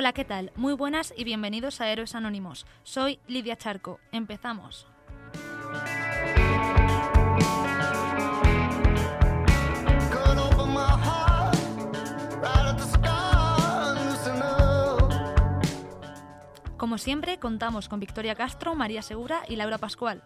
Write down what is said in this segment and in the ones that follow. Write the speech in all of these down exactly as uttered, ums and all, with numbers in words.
Hola, ¿qué tal? Muy buenas y bienvenidos a Héroes Anónimos. Soy Lidia Charco. Empezamos. Como siempre, contamos con Victoria Castro, María Segura y Laura Pascual.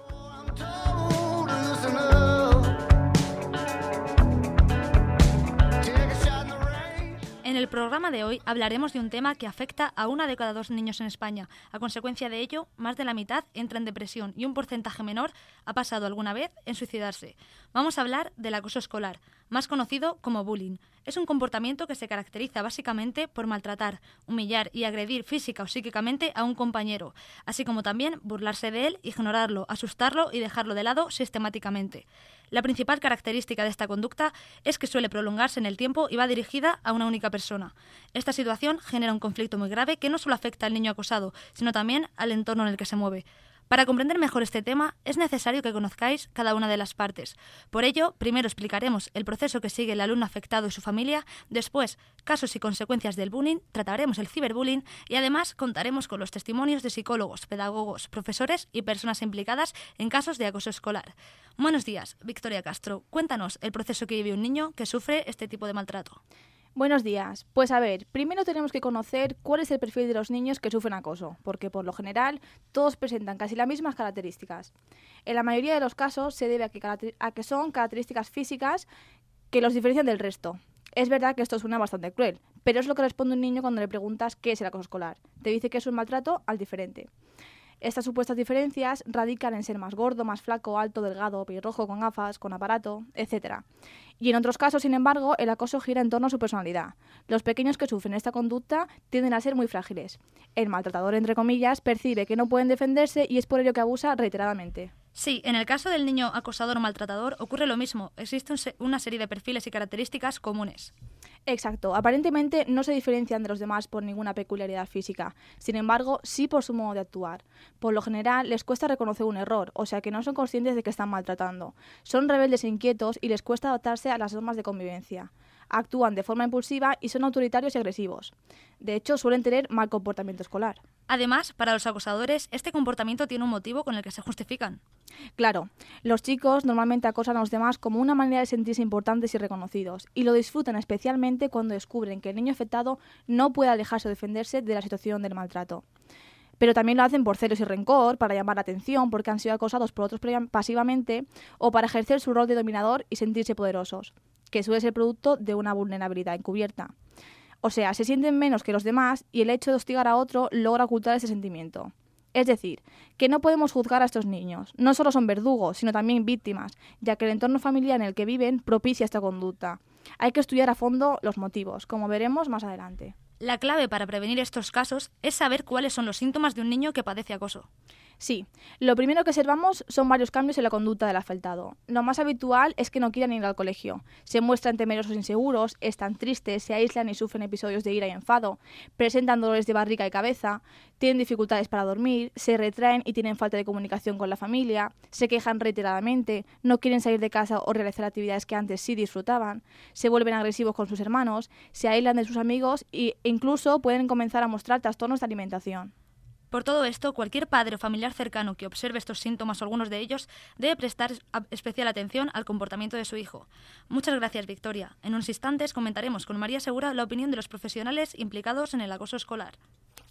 En el programa de hoy hablaremos de un tema que afecta a una de cada dos niños en España. A consecuencia de ello, más de la mitad entra en depresión y un porcentaje menor ha pasado alguna vez en suicidarse. Vamos a hablar del acoso escolar, más conocido como bullying. Es un comportamiento que se caracteriza básicamente por maltratar, humillar y agredir física o psíquicamente a un compañero, así como también burlarse de él, ignorarlo, asustarlo y dejarlo de lado sistemáticamente. La principal característica de esta conducta es que suele prolongarse en el tiempo y va dirigida a una única persona. Esta situación genera un conflicto muy grave que no solo afecta al niño acosado, sino también al entorno en el que se mueve. Para comprender mejor este tema, es necesario que conozcáis cada una de las partes. Por ello, primero explicaremos el proceso que sigue el alumno afectado y su familia, después, casos y consecuencias del bullying, trataremos el ciberbullying y además contaremos con los testimonios de psicólogos, pedagogos, profesores y personas implicadas en casos de acoso escolar. Buenos días, Victoria Castro. Cuéntanos el proceso que vive un niño que sufre este tipo de maltrato. Buenos días. Pues a ver, primero tenemos que conocer cuál es el perfil de los niños que sufren acoso, porque por lo general todos presentan casi las mismas características. En la mayoría de los casos se debe a que, a que son características físicas que los diferencian del resto. Es verdad que esto suena bastante cruel, pero es lo que responde un niño cuando le preguntas qué es el acoso escolar. Te dice que es un maltrato al diferente. Estas supuestas diferencias radican en ser más gordo, más flaco, alto, delgado, pelirrojo, con gafas, con aparato, etcétera. Y en otros casos, sin embargo, el acoso gira en torno a su personalidad. Los pequeños que sufren esta conducta tienden a ser muy frágiles. El maltratador, entre comillas, percibe que no pueden defenderse y es por ello que abusa reiteradamente. Sí, en el caso del niño acosador o maltratador ocurre lo mismo. Existe una serie de perfiles y características comunes. Exacto. Aparentemente no se diferencian de los demás por ninguna peculiaridad física. Sin embargo, sí por su modo de actuar. Por lo general, les cuesta reconocer un error, o sea que no son conscientes de que están maltratando. Son rebeldes e inquietos y les cuesta adaptarse a las normas de convivencia. Actúan de forma impulsiva y son autoritarios y agresivos. De hecho, suelen tener mal comportamiento escolar. Además, para los acosadores, este comportamiento tiene un motivo con el que se justifican. Claro, los chicos normalmente acosan a los demás como una manera de sentirse importantes y reconocidos, y lo disfrutan especialmente cuando descubren que el niño afectado no puede alejarse o defenderse de la situación del maltrato. Pero también lo hacen por celos y rencor, para llamar la atención, porque han sido acosados por otros pasivamente, o para ejercer su rol de dominador y sentirse poderosos, que suele ser producto de una vulnerabilidad encubierta. O sea, se sienten menos que los demás y el hecho de hostigar a otro logra ocultar ese sentimiento. Es decir, que no podemos juzgar a estos niños. No solo son verdugos, sino también víctimas, ya que el entorno familiar en el que viven propicia esta conducta. Hay que estudiar a fondo los motivos, como veremos más adelante. La clave para prevenir estos casos es saber cuáles son los síntomas de un niño que padece acoso. Sí, lo primero que observamos son varios cambios en la conducta del afectado. Lo más habitual es que no quieran ir al colegio. Se muestran temerosos e inseguros, están tristes, se aíslan y sufren episodios de ira y enfado, presentan dolores de barriga y cabeza, tienen dificultades para dormir, se retraen y tienen falta de comunicación con la familia, se quejan reiteradamente, no quieren salir de casa o realizar actividades que antes sí disfrutaban, se vuelven agresivos con sus hermanos, se aíslan de sus amigos e incluso pueden comenzar a mostrar trastornos de alimentación. Por todo esto, cualquier padre o familiar cercano que observe estos síntomas o algunos de ellos debe prestar especial atención al comportamiento de su hijo. Muchas gracias, Victoria. En unos instantes comentaremos con María Segura la opinión de los profesionales implicados en el acoso escolar.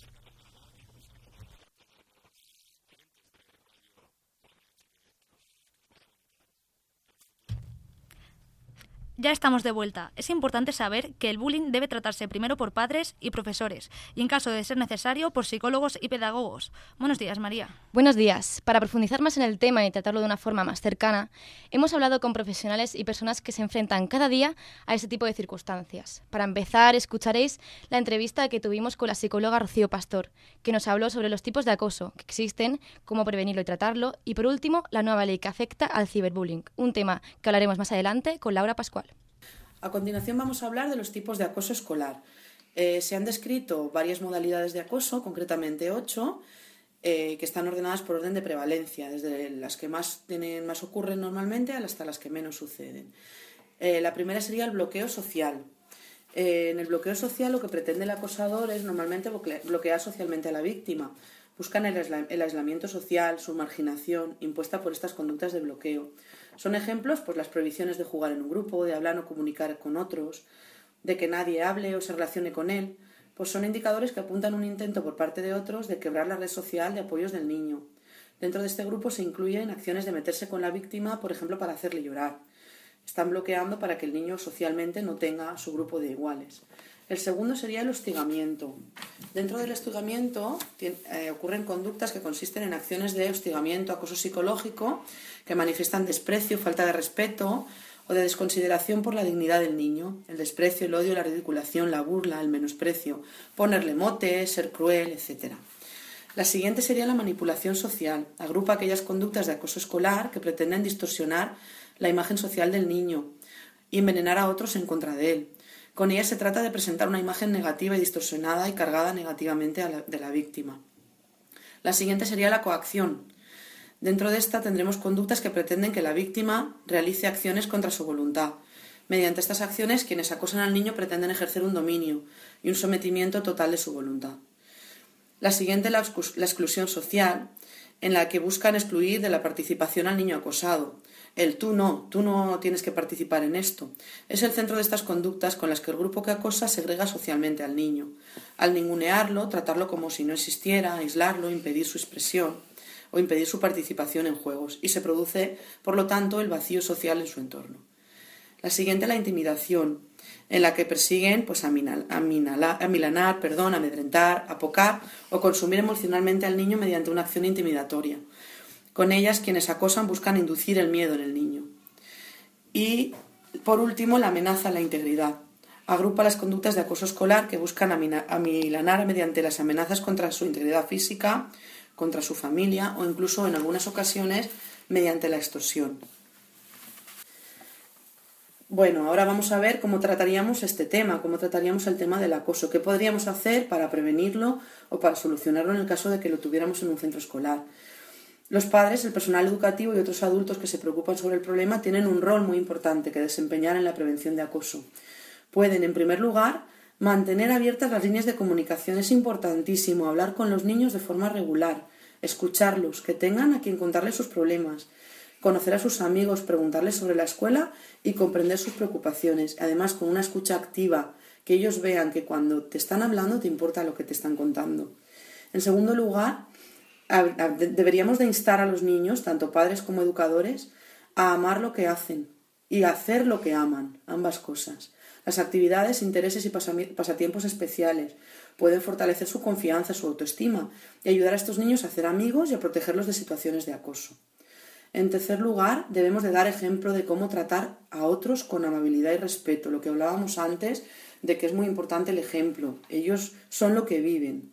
Ya estamos de vuelta. Es importante saber que el bullying debe tratarse primero por padres y profesores y, en caso de ser necesario, por psicólogos y pedagogos. Buenos días, María. Buenos días. Para profundizar más en el tema y tratarlo de una forma más cercana, hemos hablado con profesionales y personas que se enfrentan cada día a este tipo de circunstancias. Para empezar, escucharéis la entrevista que tuvimos con la psicóloga Rocío Pastor, que nos habló sobre los tipos de acoso que existen, cómo prevenirlo y tratarlo, y por último, la nueva ley que afecta al ciberbullying, un tema que hablaremos más adelante con Laura Pascual. A continuación vamos a hablar de los tipos de acoso escolar. Eh, se han descrito varias modalidades de acoso, concretamente ocho, eh, que están ordenadas por orden de prevalencia, desde las que más, tienen, más ocurren normalmente hasta las que menos suceden. Eh, la primera sería el bloqueo social. Eh, en el bloqueo social lo que pretende el acosador es normalmente bloquear socialmente a la víctima. Buscan el, aisla- el aislamiento social, su marginación, impuesta por estas conductas de bloqueo. Son ejemplos pues, las prohibiciones de jugar en un grupo, de hablar o comunicar con otros, de que nadie hable o se relacione con él, pues son indicadores que apuntan un intento por parte de otros de quebrar la red social de apoyos del niño. Dentro de este grupo se incluyen acciones de meterse con la víctima, por ejemplo, para hacerle llorar. Están bloqueando para que el niño socialmente no tenga su grupo de iguales. El segundo sería el hostigamiento. Dentro del hostigamiento eh, ocurren conductas que consisten en acciones de hostigamiento, acoso psicológico, que manifiestan desprecio, falta de respeto o de desconsideración por la dignidad del niño. El desprecio, el odio, la ridiculación, la burla, el menosprecio, ponerle motes, ser cruel, etcétera. La siguiente sería la manipulación social. Agrupa aquellas conductas de acoso escolar que pretenden distorsionar la imagen social del niño y envenenar a otros en contra de él. Con ella se trata de presentar una imagen negativa y distorsionada y cargada negativamente a la, de la víctima. La siguiente sería la coacción. Dentro de esta tendremos conductas que pretenden que la víctima realice acciones contra su voluntad. Mediante estas acciones, quienes acosan al niño pretenden ejercer un dominio y un sometimiento total de su voluntad. La siguiente, la exclusión social, en la que buscan excluir de la participación al niño acosado. El tú no, tú no tienes que participar en esto. Es el centro de estas conductas con las que el grupo que acosa segrega socialmente al niño. Al ningunearlo, tratarlo como si no existiera, aislarlo, impedir su expresión o impedir su participación en juegos. Y se produce, por lo tanto, el vacío social en su entorno. La siguiente, la intimidación, en la que persiguen pues, aminal, aminala, amilanar, perdón, amedrentar, apocar o consumir emocionalmente al niño mediante una acción intimidatoria. Con ellas, quienes acosan buscan inducir el miedo en el niño. Y, por último, la amenaza a la integridad. Agrupa las conductas de acoso escolar que buscan amilanar mediante las amenazas contra su integridad física, contra su familia o incluso, en algunas ocasiones, mediante la extorsión. Bueno, ahora vamos a ver cómo trataríamos este tema, cómo trataríamos el tema del acoso, qué podríamos hacer para prevenirlo o para solucionarlo en el caso de que lo tuviéramos en un centro escolar. Los padres, el personal educativo y otros adultos que se preocupan sobre el problema tienen un rol muy importante que desempeñar en la prevención de acoso. Pueden, en primer lugar, mantener abiertas las líneas de comunicación. Es importantísimo hablar con los niños de forma regular, escucharlos, que tengan a quien contarles sus problemas, conocer a sus amigos, preguntarles sobre la escuela y comprender sus preocupaciones. Además, con una escucha activa, que ellos vean que cuando te están hablando te importa lo que te están contando. En segundo lugar, deberíamos de instar a los niños, tanto padres como educadores, a amar lo que hacen y a hacer lo que aman, ambas cosas. Las actividades, intereses y pasatiempos especiales pueden fortalecer su confianza, su autoestima y ayudar a estos niños a hacer amigos y a protegerlos de situaciones de acoso. En tercer lugar, debemos de dar ejemplo de cómo tratar a otros con amabilidad y respeto, lo que hablábamos antes de que es muy importante el ejemplo. Ellos son lo que viven.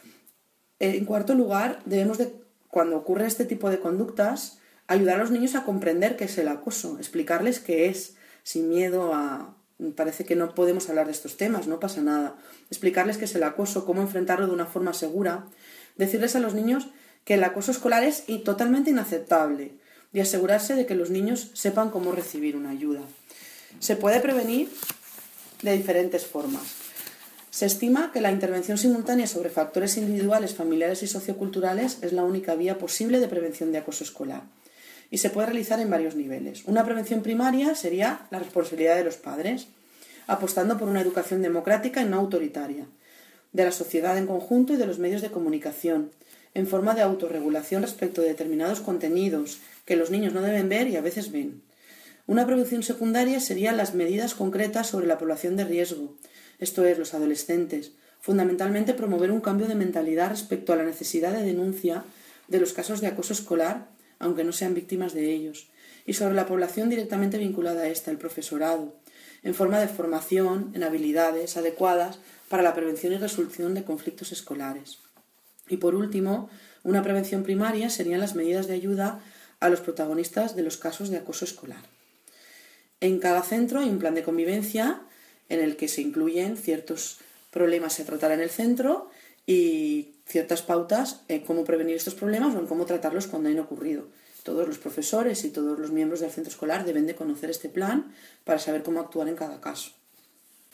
En cuarto lugar, debemos de, cuando ocurre este tipo de conductas, ayudar a los niños a comprender qué es el acoso, explicarles qué es, sin miedo a... Parece que no podemos hablar de estos temas, no pasa nada. Explicarles qué es el acoso, cómo enfrentarlo de una forma segura, decirles a los niños que el acoso escolar es totalmente inaceptable y asegurarse de que los niños sepan cómo recibir una ayuda. Se puede prevenir de diferentes formas. Se estima que la intervención simultánea sobre factores individuales, familiares y socioculturales es la única vía posible de prevención de acoso escolar y se puede realizar en varios niveles. Una prevención primaria sería la responsabilidad de los padres, apostando por una educación democrática y no autoritaria, de la sociedad en conjunto y de los medios de comunicación, en forma de autorregulación respecto de determinados contenidos que los niños no deben ver y a veces ven. Una prevención secundaria serían las medidas concretas sobre la población de riesgo, esto es, los adolescentes, fundamentalmente promover un cambio de mentalidad respecto a la necesidad de denuncia de los casos de acoso escolar, aunque no sean víctimas de ellos, y sobre la población directamente vinculada a esta, el profesorado, en forma de formación en habilidades adecuadas para la prevención y resolución de conflictos escolares. Y por último, una prevención primaria serían las medidas de ayuda a los protagonistas de los casos de acoso escolar. En cada centro hay un plan de convivencia en el que se incluyen ciertos problemas a tratar en el centro y ciertas pautas en cómo prevenir estos problemas o en cómo tratarlos cuando hayan ocurrido. Todos los profesores y todos los miembros del centro escolar deben de conocer este plan para saber cómo actuar en cada caso.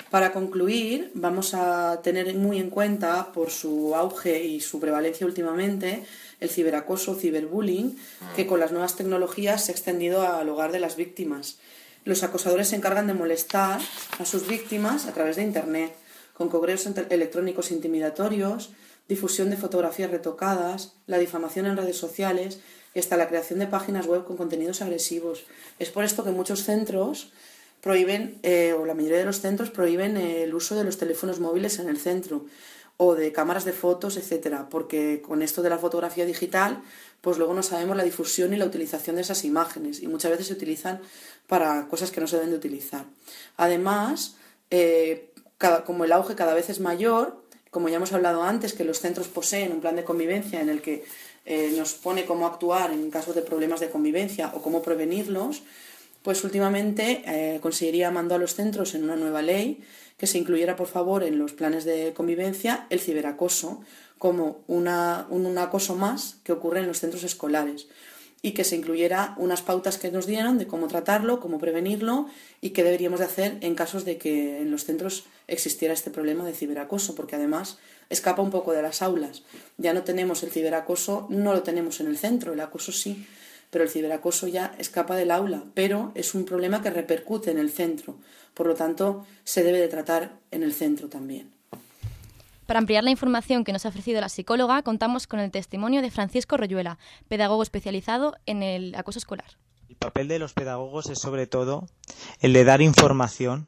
Para concluir, vamos a tener muy en cuenta, por su auge y su prevalencia últimamente, el ciberacoso, ciberbullying, que con las nuevas tecnologías se ha extendido al hogar de las víctimas. Los acosadores se encargan de molestar a sus víctimas a través de Internet, con correos electrónicos intimidatorios, difusión de fotografías retocadas, la difamación en redes sociales y hasta la creación de páginas web con contenidos agresivos. Es por esto que muchos centros prohíben, eh, o la mayoría de los centros prohíben eh, el uso de los teléfonos móviles en el centro o de cámaras de fotos, etcétera, porque con esto de la fotografía digital, pues luego no sabemos la difusión y la utilización de esas imágenes y muchas veces se utilizan para cosas que no se deben de utilizar. Además, eh, cada, como el auge cada vez es mayor, como ya hemos hablado antes, que los centros poseen un plan de convivencia en el que eh, nos pone cómo actuar en caso de problemas de convivencia o cómo prevenirlos, pues últimamente eh, Consellería mandó a los centros en una nueva ley que se incluyera, por favor, en los planes de convivencia el ciberacoso como una, un, un acoso más que ocurre en los centros escolares y que se incluyera unas pautas que nos dieron de cómo tratarlo, cómo prevenirlo y qué deberíamos de hacer en casos de que en los centros existiera este problema de ciberacoso, porque además escapa un poco de las aulas. Ya no tenemos el ciberacoso, no lo tenemos en el centro, el acoso sí, pero el ciberacoso ya escapa del aula, pero es un problema que repercute en el centro. Por lo tanto, se debe de tratar en el centro también. Para ampliar la información que nos ha ofrecido la psicóloga, contamos con el testimonio de Francisco Royuela, pedagogo especializado en el acoso escolar. El papel de los pedagogos es sobre todo el de dar información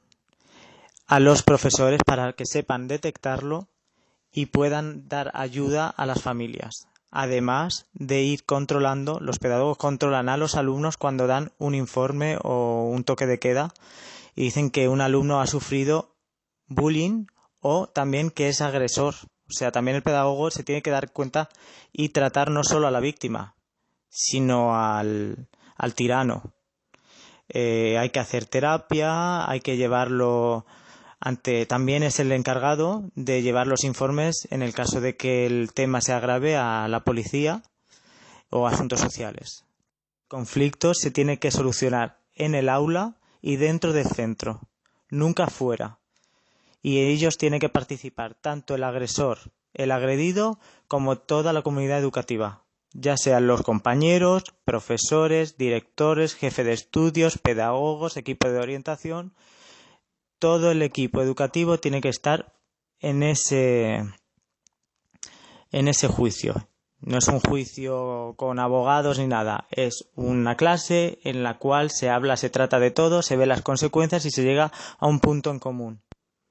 a los profesores para que sepan detectarlo y puedan dar ayuda a las familias. Además de ir controlando, los pedagogos controlan a los alumnos cuando dan un informe o un toque de queda y dicen que un alumno ha sufrido bullying o también que es agresor. O sea, también el pedagogo se tiene que dar cuenta y tratar no solo a la víctima, sino al, al tirano. Eh, hay que hacer terapia, hay que llevarlo ante, también es el encargado de llevar los informes en el caso de que el tema se agrave a la policía o asuntos sociales. Conflictos se tiene que solucionar en el aula y dentro del centro, nunca fuera. Y en ellos tiene que participar tanto el agresor, el agredido, como toda la comunidad educativa, ya sean los compañeros, profesores, directores, jefe de estudios, pedagogos, equipo de orientación. Todo el equipo educativo tiene que estar en ese, en ese juicio. No es un juicio con abogados ni nada, es una clase en la cual se habla, se trata de todo, se ve las consecuencias y se llega a un punto en común.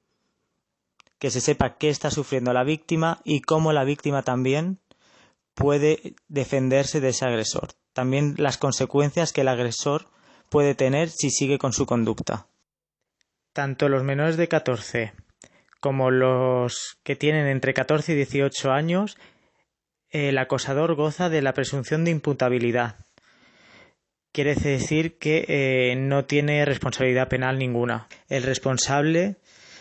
Que se sepa qué está sufriendo la víctima y cómo la víctima también puede defenderse de ese agresor. También las consecuencias que el agresor puede tener si sigue con su conducta. Tanto los menores de catorce como los que tienen entre catorce y dieciocho años, el acosador goza de la presunción de imputabilidad. Quiere decir que eh, no tiene responsabilidad penal ninguna. El responsable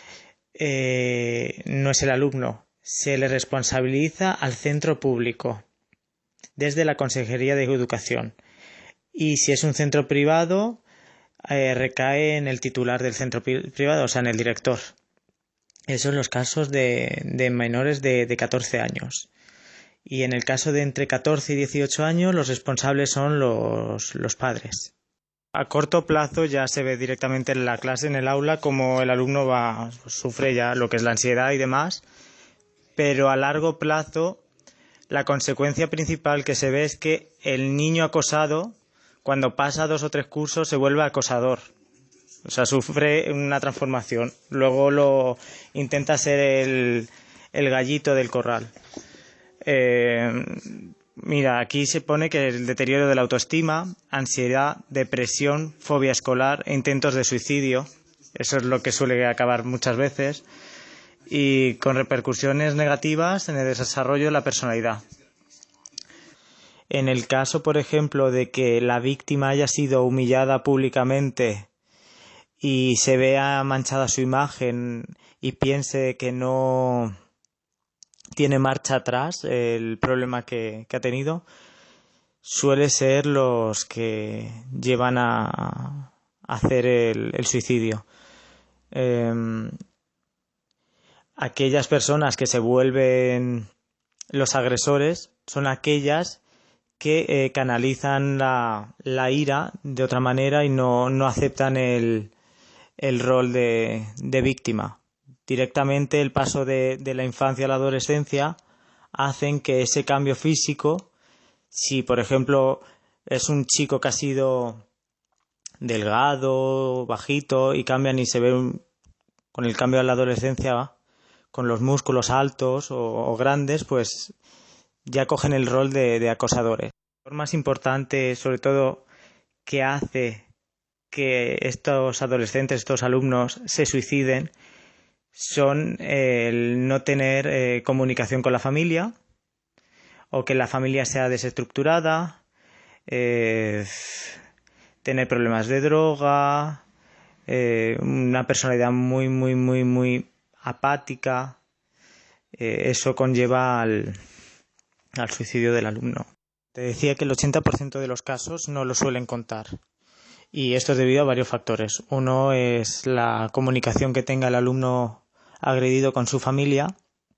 eh, no es el alumno, se le responsabiliza al centro público desde la Consejería de Educación. Y si es un centro privado, Eh, recae en el titular del centro privado, o sea, en el director. Esos son los casos de, de menores de, de catorce años. Y en el caso de entre catorce y dieciocho años, los responsables son los, los padres. A corto plazo ya se ve directamente en la clase, en el aula, como el alumno va, sufre ya lo que es la ansiedad y demás. Pero a largo plazo, la consecuencia principal que se ve es que el niño acosado, cuando pasa dos o tres cursos, se vuelve acosador. O sea, sufre una transformación. Luego lo intenta ser el, el gallito del corral. Eh, mira, aquí se pone que el deterioro de la autoestima, ansiedad, depresión, fobia escolar e intentos de suicidio. Eso es lo que suele acabar muchas veces. Y con repercusiones negativas en el desarrollo de la personalidad. En el caso, por ejemplo, de que la víctima haya sido humillada públicamente y se vea manchada su imagen y piense que no tiene marcha atrás el problema que, que ha tenido, suele ser los que llevan a, a hacer el, el suicidio. Eh, aquellas personas que se vuelven los agresores son aquellas que eh, canalizan la, la ira de otra manera y no, no aceptan el, el rol de, de víctima. Directamente el paso de, de la infancia a la adolescencia hacen que ese cambio físico, si por ejemplo es un chico que ha sido delgado, bajito y cambian y se ve un, con el cambio a la adolescencia con los músculos altos o, o grandes, pues ya cogen el rol de, de acosadores. Lo más importante, sobre todo, que hace que estos adolescentes, estos alumnos se suiciden, son el no tener eh, comunicación con la familia, o que la familia sea desestructurada, eh, tener problemas de droga, eh, una personalidad muy, muy, muy, muy apática. Eh, eso conlleva al, al suicidio del alumno. Te decía que el ochenta por ciento de los casos no lo suelen contar. Y esto es debido a varios factores. Uno es la comunicación que tenga el alumno agredido con su familia.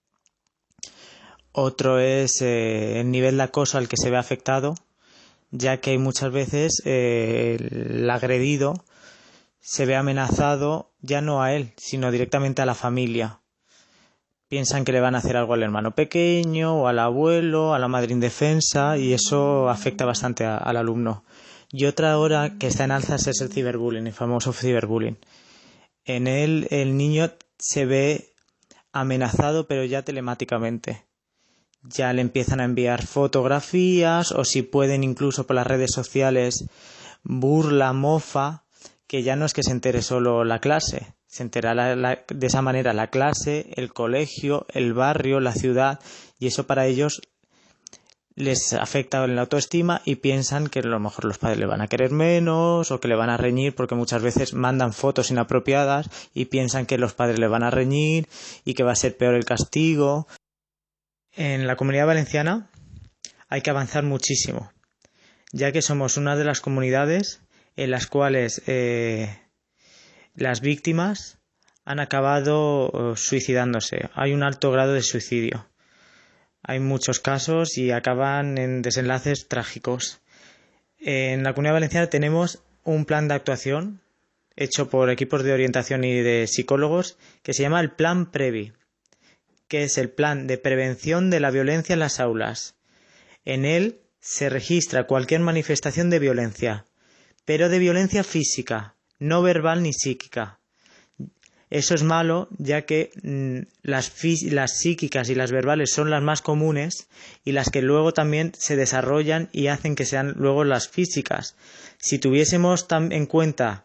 Otro es eh, el nivel de acoso al que se ve afectado, ya que muchas veces eh, el agredido se ve amenazado ya no a él, sino directamente a la familia. Piensan que le van a hacer algo al hermano pequeño, o al abuelo, a la madre indefensa, y eso afecta bastante a, al alumno. Y otra ahora que está en alzas es el ciberbullying, el famoso ciberbullying. En él el niño se ve amenazado, pero ya telemáticamente. Ya le empiezan a enviar fotografías, o si pueden incluso por las redes sociales, burla, mofa, que ya no es que se entere solo la clase. Se entera la, la, de esa manera la clase, el colegio, el barrio, la ciudad, y eso para ellos les afecta en la autoestima y piensan que a lo mejor los padres le van a querer menos o que le van a reñir, porque muchas veces mandan fotos inapropiadas y piensan que los padres le van a reñir y que va a ser peor el castigo. En la Comunidad Valenciana hay que avanzar muchísimo, ya que somos una de las comunidades en las cuales eh, las víctimas han acabado uh, suicidándose. Hay un alto grado de suicidio. Hay muchos casos y acaban en desenlaces trágicos. En la Comunidad Valenciana tenemos un plan de actuación hecho por equipos de orientación y de psicólogos que se llama el Plan Previ, que es el plan de prevención de la violencia en las aulas. En él se registra cualquier manifestación de violencia, pero de violencia física, no verbal ni psíquica. Eso es malo, ya que mmm, las, las psíquicas y las verbales son las más comunes y las que luego también se desarrollan y hacen que sean luego las físicas. Si tuviésemos en cuenta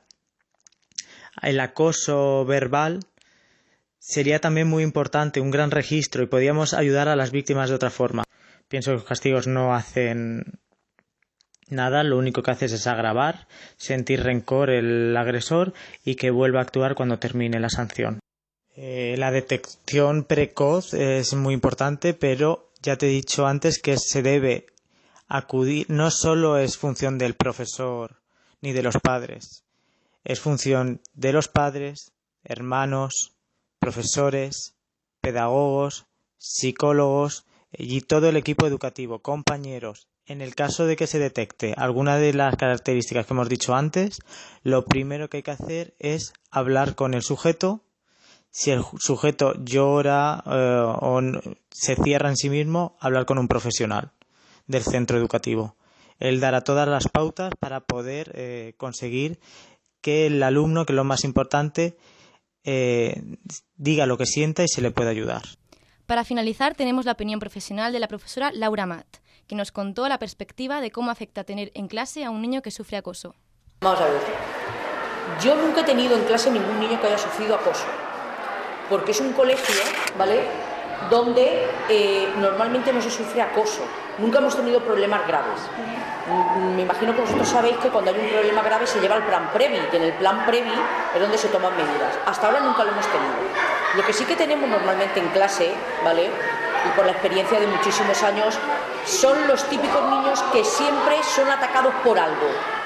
el acoso verbal, sería también muy importante, un gran registro, y podríamos ayudar a las víctimas de otra forma. Pienso que los castigos no hacen nada, lo único que haces es agravar, sentir rencor el agresor y que vuelva a actuar cuando termine la sanción. Eh, la detección precoz es muy importante, pero ya te he dicho antes que se debe acudir, no solo es función del profesor ni de los padres, es función de los padres, hermanos, profesores, pedagogos, psicólogos y todo el equipo educativo, compañeros. En el caso de que se detecte alguna de las características que hemos dicho antes, lo primero que hay que hacer es hablar con el sujeto. Si el sujeto llora eh, o se cierra en sí mismo, hablar con un profesional del centro educativo. Él dará todas las pautas para poder eh, conseguir que el alumno, que es lo más importante, eh, diga lo que sienta y se le pueda ayudar. Para finalizar, tenemos la opinión profesional de la profesora Laura Matt, que nos contó la perspectiva de cómo afecta tener en clase a un niño que sufre acoso. Vamos a ver, yo nunca he tenido en clase ningún niño que haya sufrido acoso, porque es un colegio, ¿vale?, donde eh, normalmente no se sufre acoso. Nunca hemos tenido problemas graves. Me imagino que vosotros sabéis que cuando hay un problema grave se lleva al plan Previ, que en el plan Previ es donde se toman medidas. Hasta ahora nunca lo hemos tenido. Lo que sí que tenemos normalmente en clase, ¿vale?, y por la experiencia de muchísimos años, son los típicos niños que siempre son atacados por algo.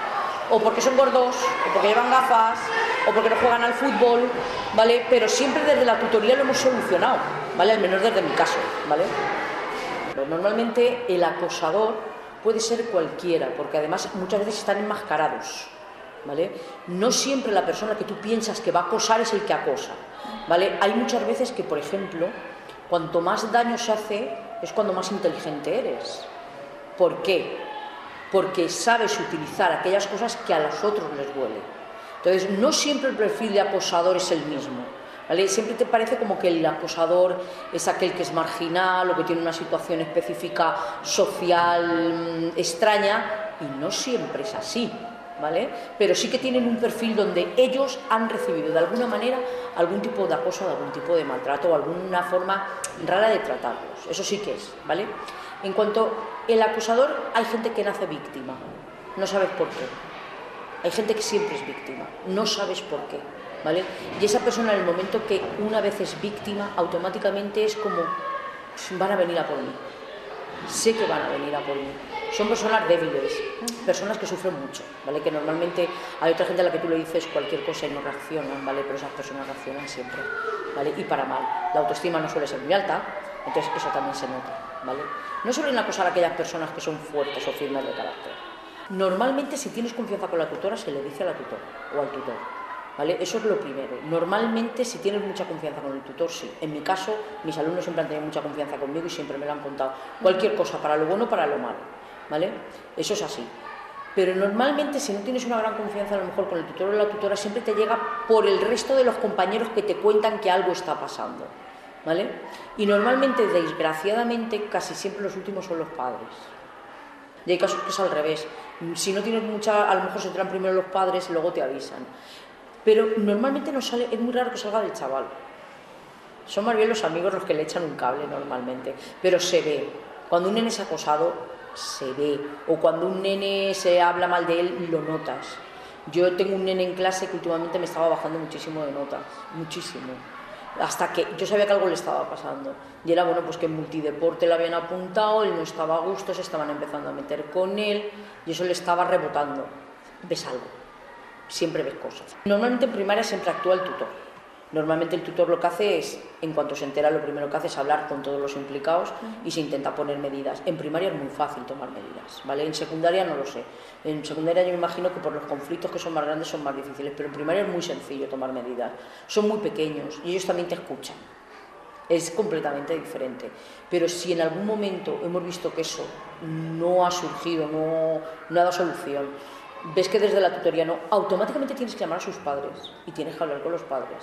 o porque son gordos, o porque llevan gafas, o porque no juegan al fútbol, ¿vale? Pero siempre desde la tutoría lo hemos solucionado, ¿vale? Al menos desde mi caso, ¿vale? Pero normalmente el acosador puede ser cualquiera, porque además muchas veces están enmascarados, ¿vale? No siempre la persona que tú piensas que va a acosar es el que acosa, ¿vale? Hay muchas veces que, por ejemplo, cuanto más daño se hace es cuando más inteligente eres. ¿Por qué? Porque sabes utilizar aquellas cosas que a los otros les duele. Entonces, no siempre el perfil de acosador es el mismo, ¿vale? Siempre te parece como que el acosador es aquel que es marginal o que tiene una situación específica social extraña, y no siempre es así, ¿vale? Pero sí que tienen un perfil donde ellos han recibido de alguna manera algún tipo de acoso, de algún tipo de maltrato o alguna forma rara de tratarlos. Eso sí que es, ¿vale? En cuanto al acosador, hay gente que nace víctima, no sabes por qué. Hay gente que siempre es víctima, no sabes por qué, ¿vale? Y esa persona, en el momento que una vez es víctima, automáticamente es como, van a venir a por mí. Sé que van a venir a por mí. Son personas débiles, personas que sufren mucho, ¿vale? Que normalmente hay otra gente a la que tú le dices cualquier cosa y no reaccionan, ¿vale? Pero esas personas reaccionan siempre, ¿vale? Y para mal. La autoestima no suele ser muy alta, entonces eso también se nota, ¿vale? No suelen acosar a aquellas personas que son fuertes o firmes de carácter. Normalmente, si tienes confianza con la tutora, se le dice a la tutora o al tutor, ¿vale? Eso es lo primero. Normalmente, si tienes mucha confianza con el tutor, sí. En mi caso, mis alumnos siempre han tenido mucha confianza conmigo y siempre me lo han contado. Cualquier cosa, para lo bueno o para lo malo, ¿vale? Eso es así. Pero normalmente, si no tienes una gran confianza a lo mejor con el tutor o la tutora, siempre te llega por el resto de los compañeros que te cuentan que algo está pasando, ¿vale? Y normalmente, desgraciadamente, casi siempre los últimos son los padres. Y hay casos que es al revés. Si no tienes mucha, a lo mejor se traen primero los padres y luego te avisan. Pero normalmente no sale, es muy raro que salga del chaval. Son más bien los amigos los que le echan un cable normalmente. Pero se ve. Cuando un nene es acosado, se ve. O cuando un nene se habla mal de él, lo notas. Yo tengo un nene en clase que últimamente me estaba bajando muchísimo de notas. Muchísimo. Hasta que yo sabía que algo le estaba pasando. Y era bueno, pues que en multideporte le habían apuntado, él no estaba a gusto, se estaban empezando a meter con él y eso le estaba rebotando. Ves algo, siempre ves cosas. Normalmente en primaria siempre actúa el tutor. Normalmente el tutor lo que hace es, en cuanto se entera, lo primero que hace es hablar con todos los implicados y se intenta poner medidas. En primaria es muy fácil tomar medidas, ¿vale? En secundaria no lo sé. En secundaria yo me imagino que por los conflictos que son más grandes son más difíciles, pero en primaria es muy sencillo tomar medidas. Son muy pequeños y ellos también te escuchan. Es completamente diferente. Pero si en algún momento hemos visto que eso no ha surgido, no, no ha dado solución, ves que desde la tutoría no, automáticamente tienes que llamar a sus padres y tienes que hablar con los padres.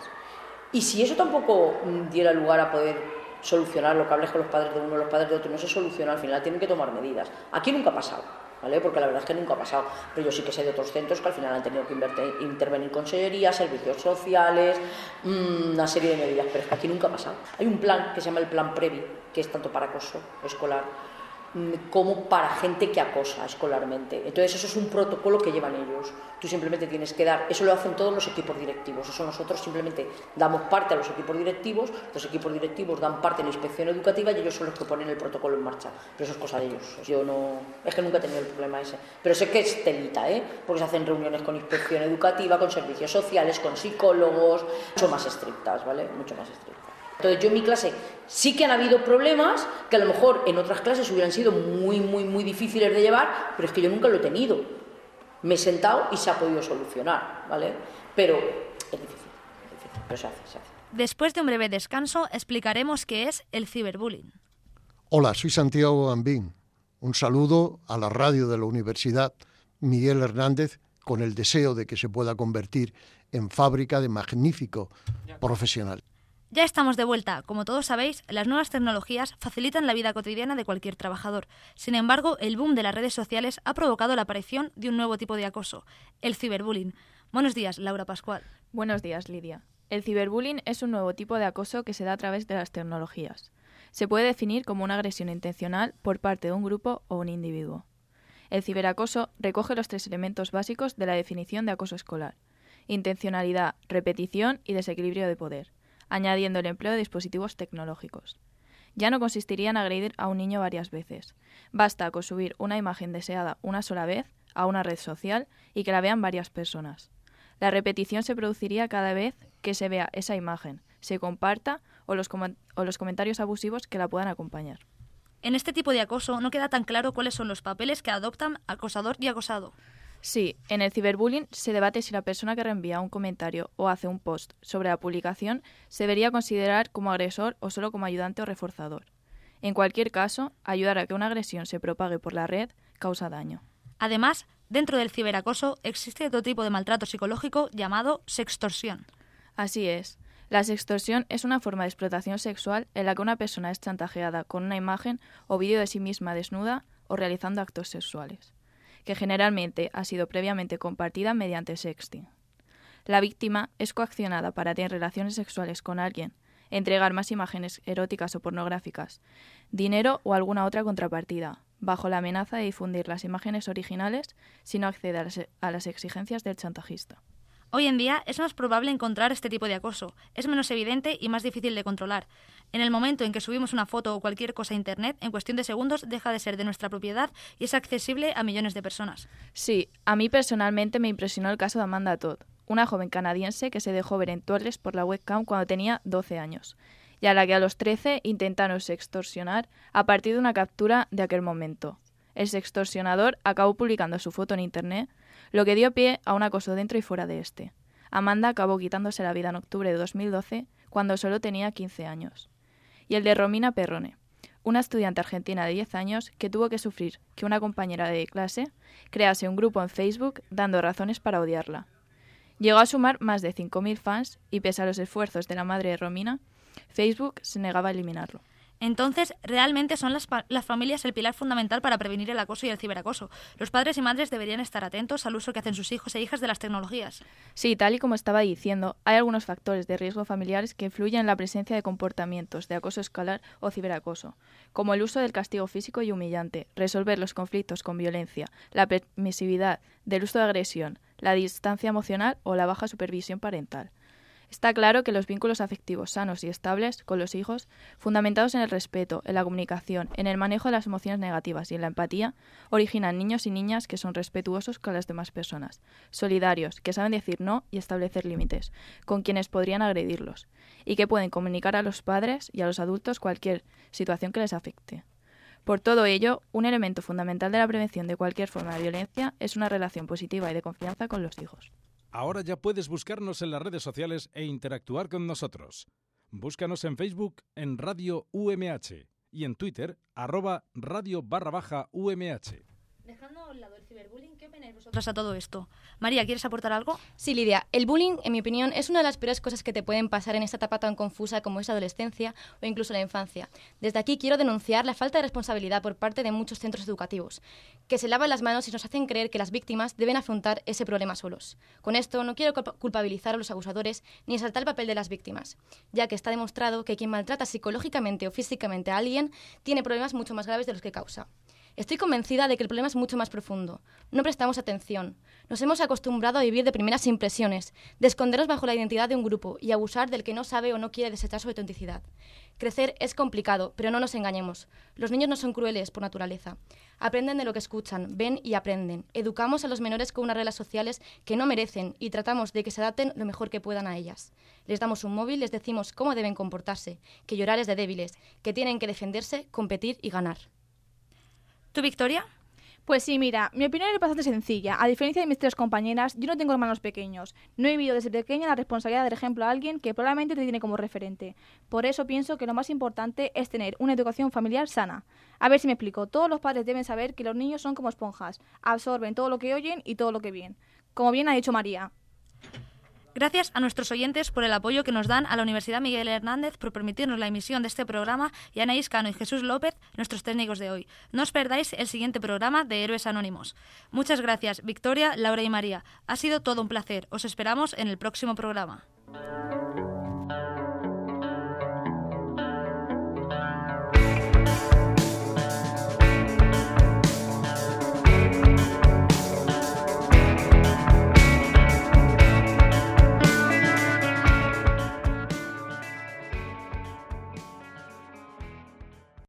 Y si eso tampoco diera lugar a poder solucionar lo que hables con los padres de uno o los padres de otro, no se soluciona, al final tienen que tomar medidas. Aquí nunca ha pasado, ¿vale? Porque la verdad es que nunca ha pasado. Pero yo sí que sé de otros centros que al final han tenido que invertir, intervenir consellería, servicios sociales, mmm, una serie de medidas, pero es que aquí nunca ha pasado. Hay un plan que se llama el Plan Previ, que es tanto para acoso escolar como para gente que acosa escolarmente. Entonces eso es un protocolo que llevan ellos. Tú simplemente tienes que dar, eso lo hacen todos los equipos directivos. Eso nosotros simplemente damos parte a los equipos directivos, los equipos directivos dan parte en la inspección educativa y ellos son los que ponen el protocolo en marcha. Pero eso es cosa de ellos. Yo no, es que nunca he tenido el problema ese. Pero sé que es telita, ¿eh? Porque se hacen reuniones con inspección educativa, con servicios sociales, con psicólogos, mucho más estrictas, ¿vale? Mucho más estrictas. Entonces yo en mi clase sí que han habido problemas que a lo mejor en otras clases hubieran sido muy, muy, muy difíciles de llevar, pero es que yo nunca lo he tenido. Me he sentado y se ha podido solucionar, ¿vale? Pero es difícil, es difícil, pero se hace, se hace. Después de un breve descanso explicaremos qué es el ciberbullying. Hola, soy Santiago Gambín. Un saludo a la radio de la Universidad Miguel Hernández con el deseo de que se pueda convertir en fábrica de magnífico profesional. Ya estamos de vuelta. Como todos sabéis, las nuevas tecnologías facilitan la vida cotidiana de cualquier trabajador. Sin embargo, el boom de las redes sociales ha provocado la aparición de un nuevo tipo de acoso, el ciberbullying. Buenos días, Laura Pascual. Buenos días, Lidia. El ciberbullying es un nuevo tipo de acoso que se da a través de las tecnologías. Se puede definir como una agresión intencional por parte de un grupo o un individuo. El ciberacoso recoge los tres elementos básicos de la definición de acoso escolar: intencionalidad, repetición y desequilibrio de poder, añadiendo el empleo de dispositivos tecnológicos. Ya no consistiría en agredir a un niño varias veces. Basta con subir una imagen deseada una sola vez, a una red social y que la vean varias personas. La repetición se produciría cada vez que se vea esa imagen, se comparta o los, com- o los comentarios abusivos que la puedan acompañar. En este tipo de acoso no queda tan claro cuáles son los papeles que adoptan acosador y acosado. Sí, en el ciberbullying se debate si la persona que reenvía un comentario o hace un post sobre la publicación se debería considerar como agresor o solo como ayudante o reforzador. En cualquier caso, ayudar a que una agresión se propague por la red causa daño. Además, dentro del ciberacoso existe otro tipo de maltrato psicológico llamado sextorsión. Así es. La sextorsión es una forma de explotación sexual en la que una persona es chantajeada con una imagen o vídeo de sí misma desnuda o realizando actos sexuales, que generalmente ha sido previamente compartida mediante sexting. La víctima es coaccionada para tener relaciones sexuales con alguien, entregar más imágenes eróticas o pornográficas, dinero o alguna otra contrapartida, bajo la amenaza de difundir las imágenes originales si no accede a las, a las exigencias del chantajista. Hoy en día es más probable encontrar este tipo de acoso, es menos evidente y más difícil de controlar. En el momento en que subimos una foto o cualquier cosa a Internet, en cuestión de segundos deja de ser de nuestra propiedad y es accesible a millones de personas. Sí, a mí personalmente me impresionó el caso de Amanda Todd, una joven canadiense que se dejó ver en Twitter por la webcam cuando tenía doce años, y a la que a los trece intentaron sextorsionar a partir de una captura de aquel momento. El sextorsionador acabó publicando su foto en Internet, lo que dio pie a un acoso dentro y fuera de este. Amanda acabó quitándose la vida en octubre de dos mil doce, cuando solo tenía quince años. Y el de Romina Perrone, una estudiante argentina de diez años que tuvo que sufrir que una compañera de clase crease un grupo en Facebook dando razones para odiarla. Llegó a sumar más de cinco mil fans y, pese a los esfuerzos de la madre de Romina, Facebook se negaba a eliminarlo. Entonces, realmente son las, pa- las familias el pilar fundamental para prevenir el acoso y el ciberacoso. Los padres y madres deberían estar atentos al uso que hacen sus hijos e hijas de las tecnologías. Sí, tal y como estaba diciendo, hay algunos factores de riesgo familiares que influyen en la presencia de comportamientos de acoso escolar o ciberacoso, como el uso del castigo físico y humillante, resolver los conflictos con violencia, la permisividad del uso de agresión, la distancia emocional o la baja supervisión parental. Está claro que los vínculos afectivos sanos y estables con los hijos, fundamentados en el respeto, en la comunicación, en el manejo de las emociones negativas y en la empatía, originan niños y niñas que son respetuosos con las demás personas, solidarios, que saben decir no y establecer límites, con quienes podrían agredirlos, y que pueden comunicar a los padres y a los adultos cualquier situación que les afecte. Por todo ello, un elemento fundamental de la prevención de cualquier forma de violencia es una relación positiva y de confianza con los hijos. Ahora ya puedes buscarnos en las redes sociales e interactuar con nosotros. Búscanos en Facebook en Radio U M H y en Twitter, arroba radio barra baja U M H. Dejando a un lado el ciberbullying, ¿qué opináis vosotros a todo esto? María, ¿quieres aportar algo? Sí, Lidia, el bullying, en mi opinión, es una de las peores cosas que te pueden pasar en esta etapa tan confusa como es la adolescencia o incluso la infancia. Desde aquí quiero denunciar la falta de responsabilidad por parte de muchos centros educativos, que se lavan las manos y nos hacen creer que las víctimas deben afrontar ese problema solos. Con esto no quiero culpabilizar a los abusadores ni exaltar el papel de las víctimas, ya que está demostrado que quien maltrata psicológicamente o físicamente a alguien tiene problemas mucho más graves de los que causa. Estoy convencida de que el problema es mucho más profundo. No prestamos atención. Nos hemos acostumbrado a vivir de primeras impresiones, de escondernos bajo la identidad de un grupo y abusar del que no sabe o no quiere desechar su autenticidad. Crecer es complicado, pero no nos engañemos. Los niños no son crueles por naturaleza. Aprenden de lo que escuchan, ven y aprenden. Educamos a los menores con unas reglas sociales que no merecen y tratamos de que se adapten lo mejor que puedan a ellas. Les damos un móvil, les decimos cómo deben comportarse, que llorar es de débiles, que tienen que defenderse, competir y ganar. ¿Tú, Victoria? Pues sí, mira, mi opinión es bastante sencilla. A diferencia de mis tres compañeras, yo no tengo hermanos pequeños. No he vivido desde pequeña la responsabilidad de dar ejemplo a alguien que probablemente te tiene como referente. Por eso pienso que lo más importante es tener una educación familiar sana. A ver si me explico. Todos los padres deben saber que los niños son como esponjas. Absorben todo lo que oyen y todo lo que ven. Como bien ha dicho María. Gracias a nuestros oyentes por el apoyo que nos dan, a la Universidad Miguel Hernández por permitirnos la emisión de este programa y a Anaís Cano y Jesús López, nuestros técnicos de hoy. No os perdáis el siguiente programa de Héroes Anónimos. Muchas gracias, Victoria, Laura y María. Ha sido todo un placer. Os esperamos en el próximo programa.